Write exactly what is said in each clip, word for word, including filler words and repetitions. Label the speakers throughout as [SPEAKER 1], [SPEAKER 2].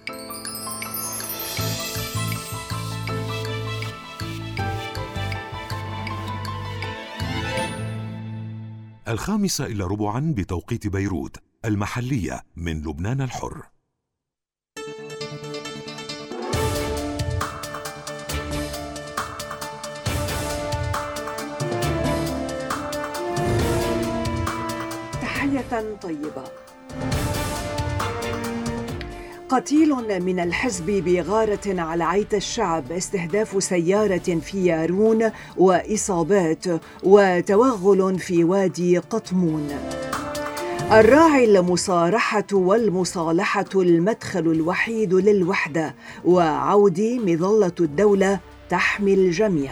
[SPEAKER 1] الخامسة إلى ربعا بتوقيت بيروت المحلية من لبنان الحر.
[SPEAKER 2] تحية طيبة. قتيل من الحزب بغارة على عيت الشعب، استهداف سيارة في يارون وإصابات، وتوغل في وادي قطمون. الراعي المصارحة والمصالحة المدخل الوحيد للوحدة، وعودي مظلة الدولة تحمي الجميع.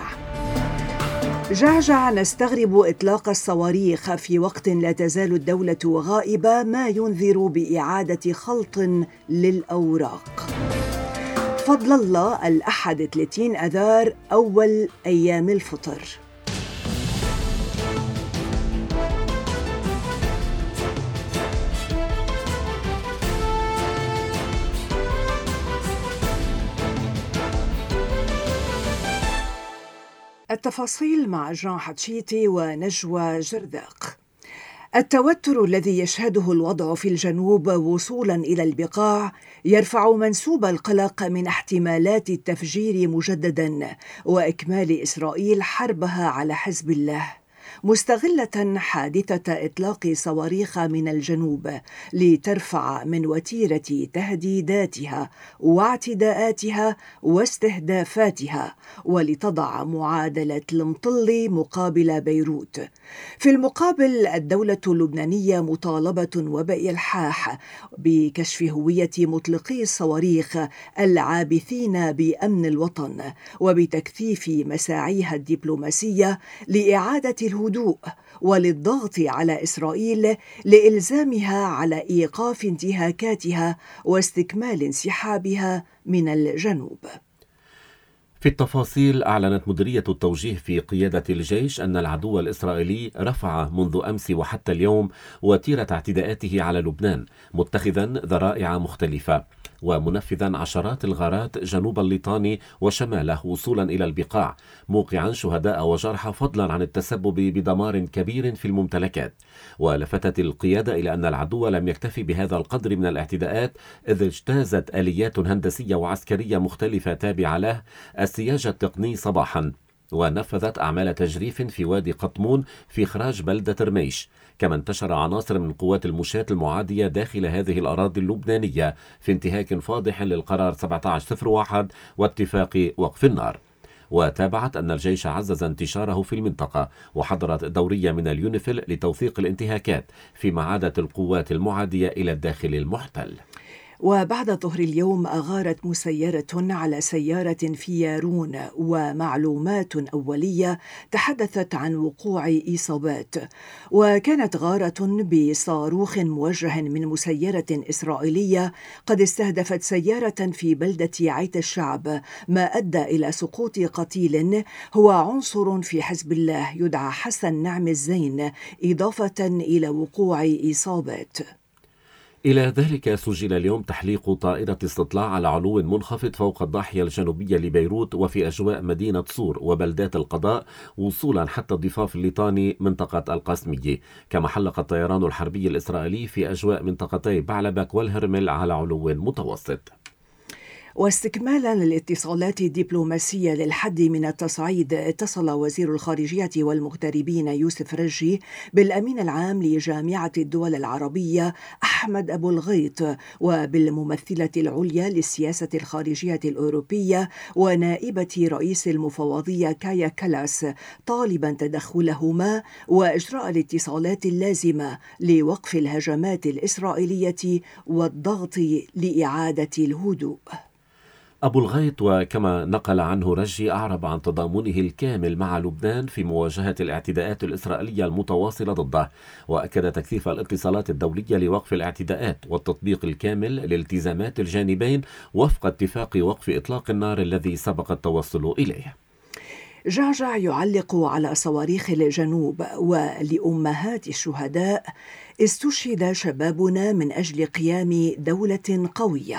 [SPEAKER 2] جعجع نستغرب إطلاق الصواريخ في وقت لا تزال الدولة غائبة، ما ينذر بإعادة خلط للأوراق. فضل الله الأحد ثلاثين أذار أول أيام الفطر. التفاصيل مع جان حتشيتي ونجوى جرداق. التوتر الذي يشهده الوضع في الجنوب وصولا إلى البقاع يرفع منسوب القلق من احتمالات التفجير مجددا وإكمال إسرائيل حربها على حزب الله، مستغلة حادثة إطلاق صواريخ من الجنوب لترفع من وتيرة تهديداتها واعتداءاتها واستهدافاتها، ولتضع معادلة المطل مقابل بيروت. في المقابل الدولة اللبنانية مطالبة وبإلحاح بكشف هوية مطلقي الصواريخ العابثين بأمن الوطن، وبتكثيف مساعيها الدبلوماسية لإعادة الهدوء وللضغط على إسرائيل لإلزامها على إيقاف انتهاكاتها واستكمال انسحابها من الجنوب.
[SPEAKER 3] في التفاصيل، أعلنت مديرية التوجيه في قيادة الجيش أن العدو الإسرائيلي رفع منذ أمس وحتى اليوم وتيرة اعتداءاته على لبنان، متخذا ذرائع مختلفة ومنفذا عشرات الغارات جنوب الليطاني وشماله وصولا إلى البقاع، موقعا شهداء وجرحى فضلا عن التسبب بدمار كبير في الممتلكات. ولفتت القيادة إلى أن العدو لم يكتفي بهذا القدر من الاعتداءات، إذ اجتازت آليات هندسية وعسكرية مختلفة تابعة له السياج التقني صباحا، ونفذت أعمال تجريف في وادي قطمون في إخراج بلدة رميش. كما انتشر عناصر من قوات المشاة المعادية داخل هذه الأراضي اللبنانية في انتهاك فاضح للقرار سبعة عشر صفر واحد واتفاق وقف النار. وتابعت أن الجيش عزز انتشاره في المنطقة، وحضرت دورية من اليونيفيل لتوثيق الانتهاكات، فيما عادت القوات المعادية إلى الداخل المحتل.
[SPEAKER 2] وبعد ظهر اليوم أغارت مسيرة على سيارة في يارون، ومعلومات أولية تحدثت عن وقوع إصابات. وكانت غارة بصاروخ موجه من مسيرة إسرائيلية قد استهدفت سيارة في بلدة عيت الشعب، ما أدى إلى سقوط قتيل هو عنصر في حزب الله يدعى حسن نعم الزين، إضافة إلى وقوع إصابات.
[SPEAKER 3] إلى ذلك سجل اليوم تحليق طائرة استطلاع على علو منخفض فوق الضاحية الجنوبية لبيروت وفي أجواء مدينة صور وبلدات القضاء، وصولا حتى الضفاف الليطاني منطقة القاسمية. كما حلق الطيران الحربي الإسرائيلي في أجواء منطقتي بعلبك والهرمل على علو متوسط.
[SPEAKER 2] واستكمالا للاتصالات الدبلوماسية للحد من التصعيد، اتصل وزير الخارجية والمغتربين يوسف رجي بالأمين العام لجامعة الدول العربية أحمد أبو الغيط، وبالممثلة العليا للسياسة الخارجية الأوروبية ونائبة رئيس المفوضية كايا كالاس، طالبا تدخلهما وإجراء الاتصالات اللازمة لوقف الهجمات الإسرائيلية والضغط لإعادة الهدوء.
[SPEAKER 3] أبو الغيط، وكما نقل عنه رجي، أعرب عن تضامنه الكامل مع لبنان في مواجهة الاعتداءات الإسرائيلية المتواصلة ضده، وأكد تكثيف الاتصالات الدولية لوقف الاعتداءات والتطبيق الكامل لالتزامات الجانبين وفق اتفاق وقف إطلاق النار الذي سبق التوصل إليه.
[SPEAKER 2] جعجع يعلق على صواريخ الجنوب، ولأمهات الشهداء: استشهد شبابنا من أجل قيام دولة قوية.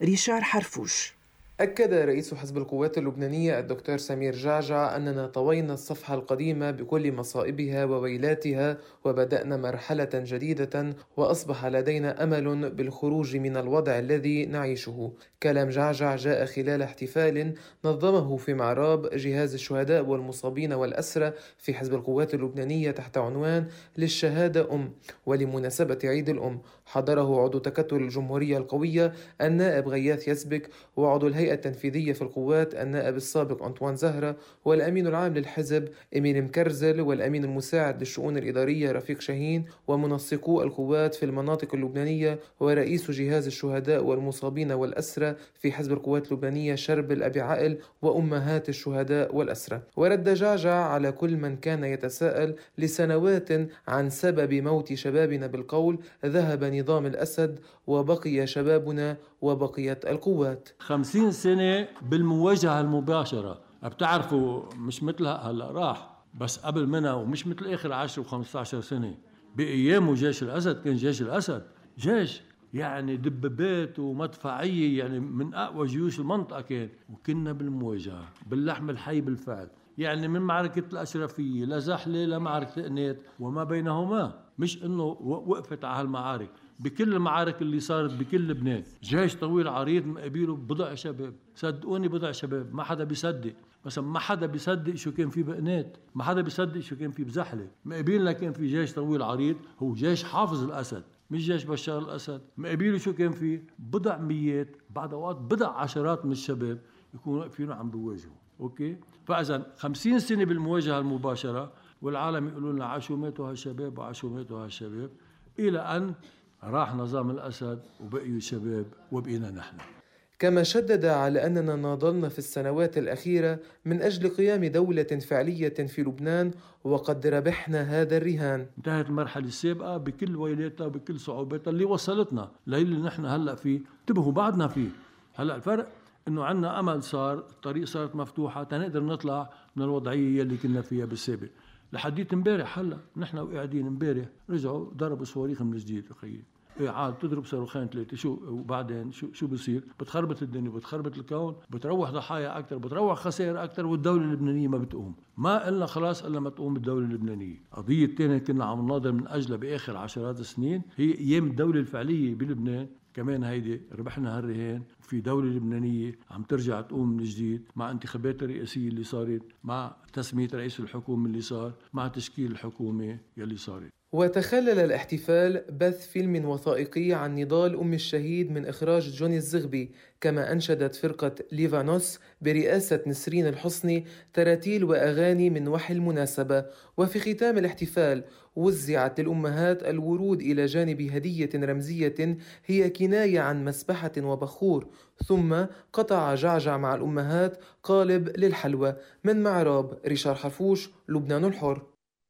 [SPEAKER 2] ريشار حرفوش.
[SPEAKER 4] أكد رئيس حزب القوات اللبنانية الدكتور سمير جعجع أننا طوينا الصفحة القديمة بكل مصائبها وويلاتها وبدأنا مرحلة جديدة وأصبح لدينا أمل بالخروج من الوضع الذي نعيشه. كلام جعجع جاء خلال احتفال نظمه في معراب جهاز الشهداء والمصابين والأسرى في حزب القوات اللبنانية تحت عنوان للشهادة أم، ولمناسبة عيد الأم حضره عضو تكتل الجمهورية القوية النائب غياث يسبك، وعضو الهيئة التنفيذية في القوات النائب السابق أنطوان زهرة، والأمين العام للحزب إميل مكرزل، والأمين المساعد للشؤون الإدارية رفيق شاهين، ومنسقو القوات في المناطق اللبنانية ورئيس جهاز الشهداء والمصابين والأسرى في حزب القوات اللبنانية شربل أبي عائل وأمهات الشهداء والأسرى. ورد جعجع على كل من كان يتساءل لسنوات عن سبب موت شبابنا بالقول ذهب نظام الأسد وبقي شبابنا وبقيت القوات.
[SPEAKER 5] خمسين سنة بالمواجهة المباشرة، بتعرفوا مش مثلها هلأ راح، بس قبل منها ومش مثل آخر عشر وخمسة عشر سنة. بأيامه جيش الأسد كان جيش الأسد جيش يعني دبابات ومدفعية، يعني من أقوى جيوش المنطقة كان، وكنا بالمواجهة باللحم الحي بالفعل، يعني من معركة الأشرفية لزحلة لمعركة قنيت وما بينهما. مش إنه وقفت على هالمعارك، بكل المعارك اللي صارت بكل لبنان جيش طويل عريض مقابله بضع شباب. صدقوني بضع شباب، ما حدا بيصدق. مثلا ما حدا بيصدق شو كان في بقنات، ما حدا بيصدق شو كان في بزحلة. مقابلنا كان في جيش طويل عريض هو جيش حافظ الأسد مش جيش بشار الأسد. مقابله شو كان فيه بضع ميات، بعد أوقات بضع عشرات من الشباب يكونوا واقفين عم بيواجهوا. أوكي، فإذا خمسين سنة بالمواجهة المباشرة، والعالم يقولون لنا عاشوا ماتوا هالشباب وعاشوا ماتوا هالشباب، إلى أن راح نظام الأسد وبقيوا الشباب وبقينا نحن.
[SPEAKER 4] كما شدد على أننا ناضلنا في السنوات الأخيرة من أجل قيام دولة فعلية في لبنان، وقد ربحنا هذا الرهان.
[SPEAKER 5] انتهت المرحلة السابقة بكل ويلاتها وبكل صعوباتها اللي وصلتنا للي نحن هلأ فيه. انتبهوا بعدنا فيه. هلأ الفرق إنه عنا أمل، صار الطريق صارت مفتوحة تنقدر نطلع من الوضعية اللي كنا فيها بالسابق. لحديت امبارح هلا نحن وقاعدين امبارح رجعوا ضربوا صواريخ من جديد. اخي ايه عاد تضرب صاروخين ثلاثه، شو وبعدين شو شو بصير؟ بتخربط الدنيا، بتخربط الكون، بتروح ضحايا اكثر، بتروح خسائر اكثر، والدوله اللبنانيه ما بتقوم. ما قلنا خلاص الا ما تقوم الدوله اللبنانيه. قضيه ثانيه كنا عم نناضل من اجلها باخر عشرات السنين هي ايام الدوله الفعليه بلبنان. كمان هيدي ربحنا هالرهان، وفي دولة لبنانية عم ترجع تقوم من جديد مع انتخابات الرئاسية اللي صارت، مع تسمية رئيس الحكومة اللي صار، مع تشكيل الحكومة يلي صارت.
[SPEAKER 4] وتخلل الاحتفال بث فيلم وثائقي عن نضال أم الشهيد من إخراج جوني الزغبي، كما أنشدت فرقة ليفانوس برئاسة نسرين الحصني تراتيل وأغاني من وحي المناسبة. وفي ختام الاحتفال وزعت للأمهات الورود إلى جانب هدية رمزية هي كناية عن مسبحة وبخور. ثم قطع جعجع مع الأمهات قالب للحلوى. من معراب، ريشار حرفوش، لبنان الحر.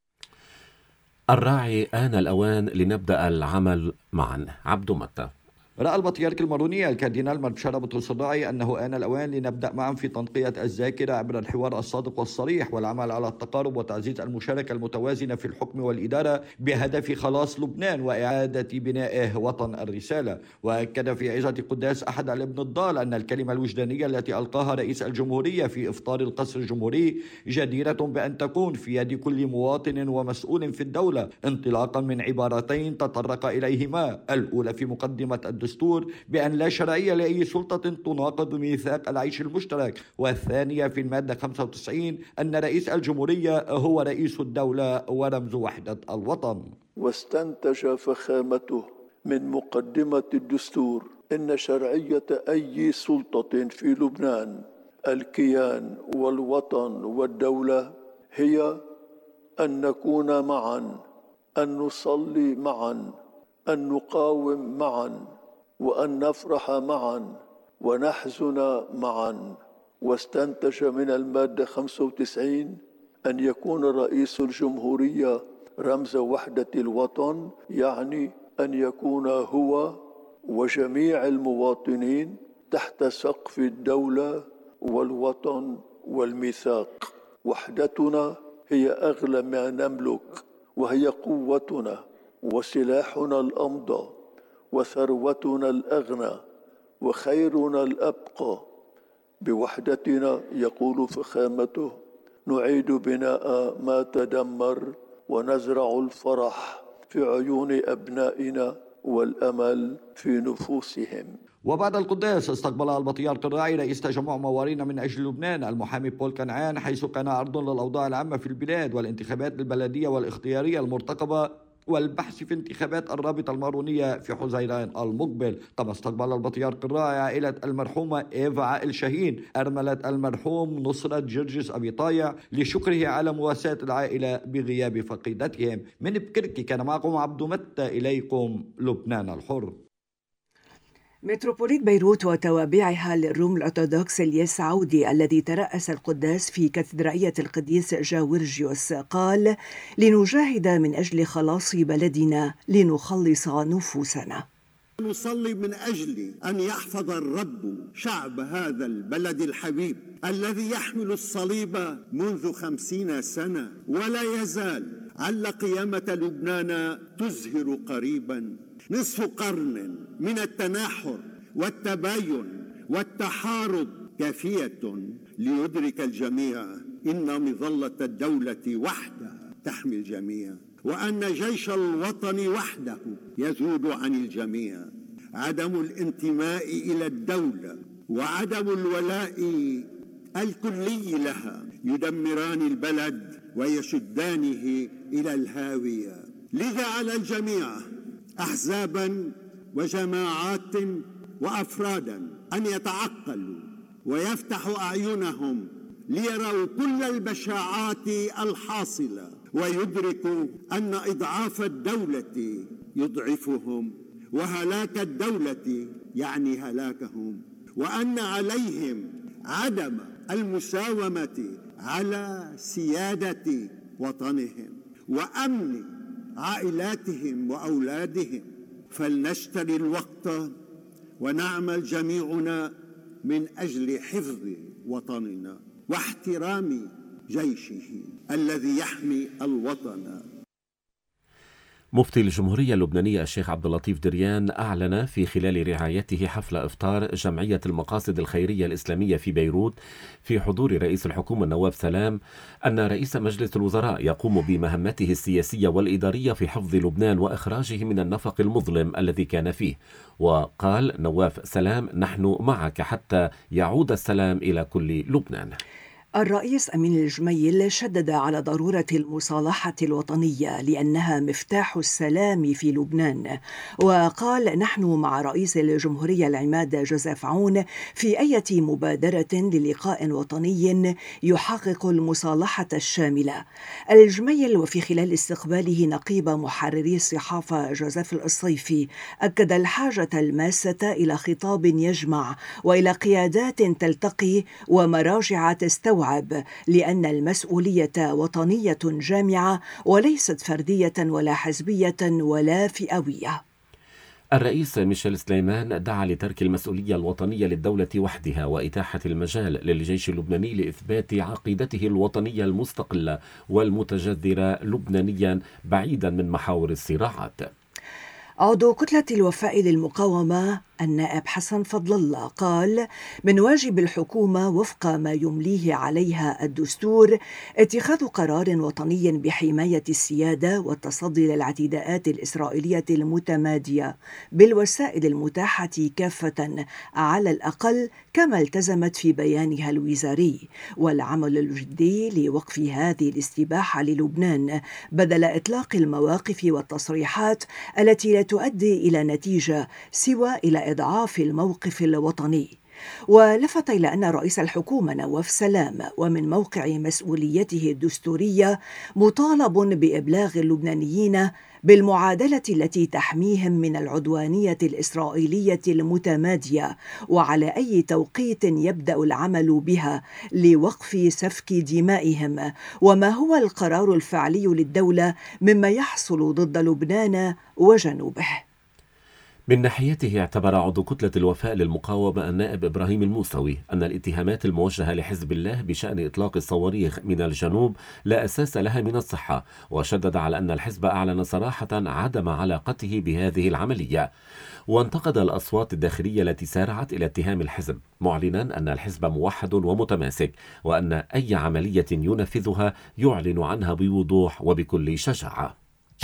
[SPEAKER 3] الراعي آن الأوان لنبدأ العمل معا. عبدو متى.
[SPEAKER 6] رأى البطريرك الماروني الكاردينال مربشارة بطرس الراعي أنه آن الأوان لنبدأ معا في تنقية الذاكرة عبر الحوار الصادق والصريح، والعمل على التقارب وتعزيز المشاركة المتوازنة في الحكم والإدارة بهدف خلاص لبنان وإعادة بنائه وطن الرسالة. وأكد في عظة قداس أحد الابن الضال أن الكلمة الوجدانية التي ألقاها رئيس الجمهورية في إفطار القصر الجمهوري جديرة بأن تكون في يد كل مواطن ومسؤول في الدولة، انطلاقا من عبارتين تطرق إليهما. الأولى في مقدمة الدستور بأن لا شرعية لأي سلطة تناقض ميثاق العيش المشترك، والثانية في المادة خمسة وتسعين أن رئيس الجمهورية هو رئيس الدولة ورمز وحدة الوطن.
[SPEAKER 7] واستنتج فخامته من مقدمة الدستور إن شرعية أي سلطة في لبنان، الكيان والوطن والدولة، هي أن نكون معا، أن نصلي معا، أن نقاوم معا، وأن نفرح معا ونحزن معا. واستنتج من المادة خمسة وتسعين أن يكون رئيس الجمهورية رمز وحدة الوطن، يعني أن يكون هو وجميع المواطنين تحت سقف الدولة والوطن والميثاق. وحدتنا هي أغلى ما نملك، وهي قوتنا وسلاحنا الأمضى وثروتنا الأغنى وخيرنا الأبقى. بوحدتنا يقول فخامته نعيد بناء ما تدمر ونزرع الفرح في عيون أبنائنا والأمل في نفوسهم.
[SPEAKER 6] وبعد القداس استقبل البطريرك الراعي رئيس تجمع موارين من أجل لبنان المحامي بول كنعان، حيث كان عرض للأوضاع العامة في البلاد والانتخابات البلدية والاختيارية المرتقبة والبحث في انتخابات الرابطة المارونية في حزيران المقبل. كما استقبل البطريرك الراعي عائلة المرحومة إيفا عائل شاهين أرملة المرحوم نصرة جرجس أبي طايع لشكره على مواساة العائلة بغياب فقيدتهم. من بكركي كان معكم عبد متى، إليكم لبنان الحر.
[SPEAKER 2] متروبوليت بيروت وتوابعها للروم الأرثوذكس الياس عودي الذي ترأس القداس في كاتدرائية القديس جاورجيوس قال: لنجاهد من أجل خلاص بلدنا لنخلص نفوسنا.
[SPEAKER 8] نصلي من أجل أن يحفظ الرب شعب هذا البلد الحبيب الذي يحمل الصليب منذ خمسين سنة ولا يزال على قيامة لبنان تزهر قريبا. نصف قرن من التناحر والتباين والتحارب كافية ليدرك الجميع إن مظلة الدولة وحدها تحمي الجميع، وأن جيش الوطن وحده يذود عن الجميع. عدم الانتماء إلى الدولة وعدم الولاء الكلي لها يدمران البلد ويشدانه إلى الهاوية. لذا على الجميع أحزابا وجماعات وأفرادا أن يتعقلوا ويفتحوا أعينهم ليروا كل البشاعات الحاصلة ويدركوا أن إضعاف الدولة يضعفهم وهلاك الدولة يعني هلاكهم، وأن عليهم عدم المساومة على سيادة وطنهم وأمن عائلاتهم وأولادهم. فلنشتري الوقت ونعمل جميعنا من أجل حفظ وطننا واحترام جيشه الذي يحمي الوطن.
[SPEAKER 3] مفتي الجمهورية اللبنانية الشيخ عبد اللطيف دريان أعلن في خلال رعايته حفل إفطار جمعية المقاصد الخيرية الإسلامية في بيروت في حضور رئيس الحكومة نواف سلام أن رئيس مجلس الوزراء يقوم بمهمته السياسية والإدارية في حفظ لبنان وإخراجه من النفق المظلم الذي كان فيه. وقال نواف سلام: نحن معك حتى يعود السلام إلى كل لبنان.
[SPEAKER 2] الرئيس أمين الجميل شدد على ضرورة المصالحة الوطنية لأنها مفتاح السلام في لبنان، وقال: نحن مع رئيس الجمهورية العماد جوزيف عون في أي مبادرة للقاء وطني يحقق المصالحة الشاملة. الجميل وفي خلال استقباله نقيب محرري الصحافة جوزيف الصيفي أكد الحاجة الماسة إلى خطاب يجمع وإلى قيادات تلتقي ومراجع تستوعب، لأن المسؤولية وطنية جامعة وليست فردية ولا حزبية ولا فئوية.
[SPEAKER 3] الرئيس ميشيل سليمان دعا لترك المسؤولية الوطنية للدولة وحدها وإتاحة المجال للجيش اللبناني لإثبات عقيدته الوطنية المستقلة والمتجذرة لبنانيا بعيدا من محاور الصراعات.
[SPEAKER 2] عضو كتلة الوفاء للمقاومة النائب حسن فضل الله قال: من واجب الحكومة وفق ما يمليه عليها الدستور اتخاذ قرار وطني بحماية السيادة والتصدي للاعتداءات الإسرائيلية المتمادية بالوسائل المتاحة كافة على الأقل كما التزمت في بيانها الوزاري، والعمل الجدي لوقف هذه الاستباحة للبنان بدل إطلاق المواقف والتصريحات التي لا تؤدي إلى نتيجة سوى إلى إضعاف الموقف الوطني. ولفت إلى أن رئيس الحكومة نواف سلام ومن موقع مسؤوليته الدستورية مطالب بإبلاغ اللبنانيين بالمعادلة التي تحميهم من العدوانية الإسرائيلية المتمادية، وعلى أي توقيت يبدأ العمل بها لوقف سفك دمائهم، وما هو القرار الفعلي للدولة مما يحصل ضد لبنان وجنوبه.
[SPEAKER 3] من ناحيته اعتبر عضو كتلة الوفاء للمقاومة النائب إبراهيم الموسوي أن الاتهامات الموجهة لحزب الله بشأن إطلاق الصواريخ من الجنوب لا أساس لها من الصحة، وشدد على أن الحزب أعلن صراحة عدم علاقته بهذه العملية. وانتقد الأصوات الداخلية التي سارعت إلى اتهام الحزب، معلنا أن الحزب موحد ومتماسك، وأن أي عملية ينفذها يعلن عنها بوضوح وبكل شجاعة.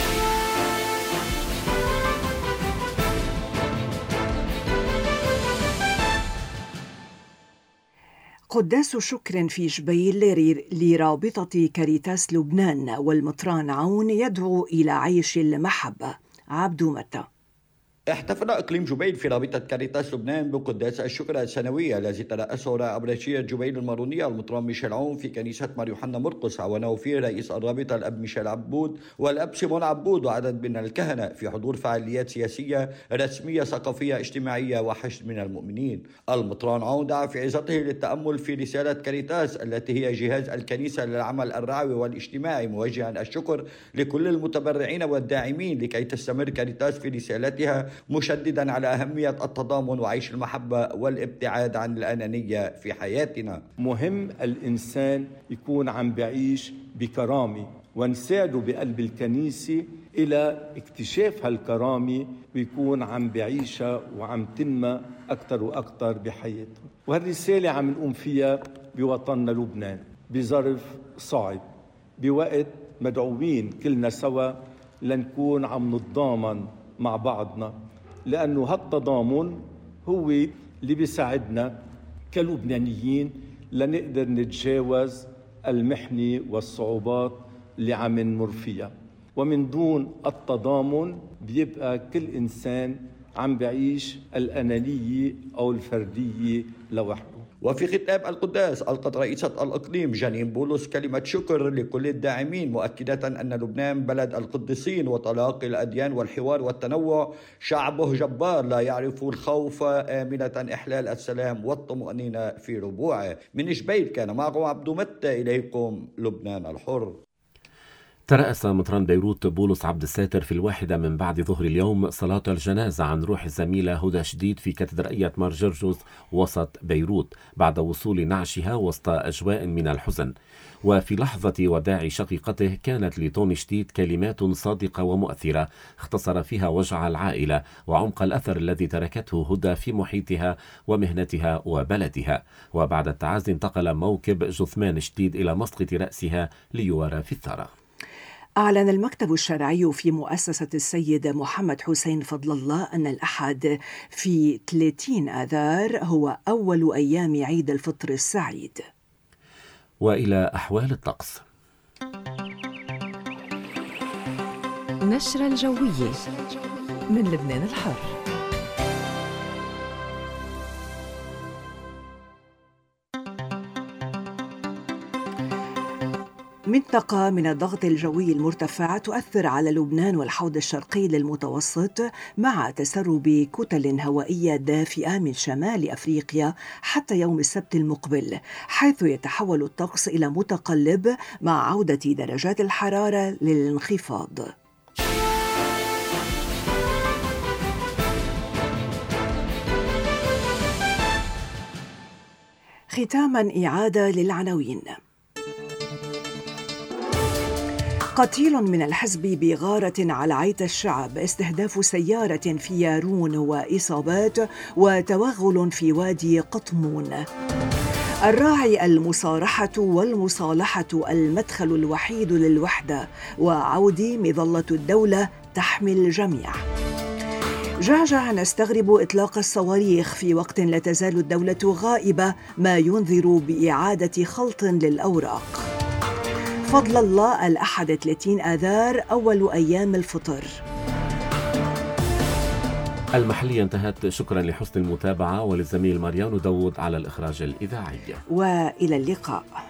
[SPEAKER 2] قداس شكر في جبيل لرابطة كاريتاس لبنان والمطران عون يدعو إلى عيش المحبة. عبدو متى.
[SPEAKER 6] احتفل إقليم جبيل في رابطة كاريتاس لبنان بقداس الشكر السنوية الذي ترأسه رائب رشيد جبيل المارونية المطران ميشيل عون في كنيسة مار يوحنا مرقس، عاونه فيه رئيس الرابطة الأب ميشيل عبود والأب سيمون عبود وعدد من الكهنة في حضور فعاليات سياسية رسمية ثقافية اجتماعية وحشد من المؤمنين. المطران عون دعا في عظته للتأمل في رسالة كاريتاس التي هي جهاز الكنيسة للعمل الرعوي والاجتماعي، موجها الشكر لكل المتبرعين والداعمين لكي تستمر كاريتاس في رسالتها، مشددا على أهمية التضامن وعيش المحبة والابتعاد عن الأنانية في حياتنا.
[SPEAKER 9] مهم الإنسان يكون عم بعيش بكرامة، ونساعده بقلب الكنيسة إلى اكتشاف هالكرامة ويكون عم بعيشها وعم تنمى أكتر وأكتر بحياته. وهالرسالة عم نقوم فيها بوطننا لبنان بظرف صعب، بوقت مدعوين كلنا سوا لنكون عم نتضامن مع بعضنا، لأنه هالتضامن هو اللي بيساعدنا كلبنانيين لنقدر نتجاوز المحنة والصعوبات اللي عم نمر فيها. ومن دون التضامن بيبقى كل إنسان عم بعيش الأنانية أو الفردية لوحده.
[SPEAKER 6] وفي خطاب القداس ألقت رئيسة الإقليم جانين بولس كلمة شكر لكل الداعمين، مؤكدة أن لبنان بلد القديسين وتلاقي الأديان والحوار والتنوع، شعبه جبار لا يعرف الخوف، آمنة إحلال السلام والطمأنينة في ربوعه. من جبيل كان معكم عبدو متى، إليكم لبنان الحر.
[SPEAKER 3] ترأس مطران بيروت بولس عبد الساتر في الواحدة من بعد ظهر اليوم صلاة الجنازة عن روح الزميلة هدى شديد في كاتدرائية مار جرجس وسط بيروت بعد وصول نعشها وسط أجواء من الحزن. وفي لحظة وداع شقيقته كانت لتوني شديد كلمات صادقة ومؤثرة اختصر فيها وجع العائلة وعمق الأثر الذي تركته هدى في محيطها ومهنتها وبلدها. وبعد التعازي انتقل موكب جثمان شديد إلى مسقط رأسها ليوارى في الثرى.
[SPEAKER 2] أعلن المكتب الشرعي في مؤسسة السيد محمد حسين فضل الله أن الأحد في ثلاثين آذار هو أول أيام عيد الفطر السعيد.
[SPEAKER 3] وإلى أحوال الطقس.
[SPEAKER 10] نشرة الجوية من لبنان الحر.
[SPEAKER 2] منطقة من الضغط الجوي المرتفع تؤثر على لبنان والحوض الشرقي للمتوسط مع تسرب كتل هوائية دافئة من شمال أفريقيا حتى يوم السبت المقبل، حيث يتحول الطقس إلى متقلب مع عودة درجات الحرارة للانخفاض. ختاما إعادة للعناوين. قتيل من الحزب بغارة على عيت الشعب، استهداف سيارة في يارون وإصابات وتوغل في وادي قطمون. الراعي المصارحة والمصالحة المدخل الوحيد للوحدة، وعودي مظلة الدولة تحمي الجميع. جعجع نستغرب إطلاق الصواريخ في وقت لا تزال الدولة غائبة، ما ينذر بإعادة خلط للأوراق. فضل الله الأحد ثلاثين آذار أول أيام الفطر.
[SPEAKER 3] المحلية انتهت. شكرا لحسن المتابعة وللزميل ماريانو داود على الإخراج الإذاعي.
[SPEAKER 2] وإلى اللقاء.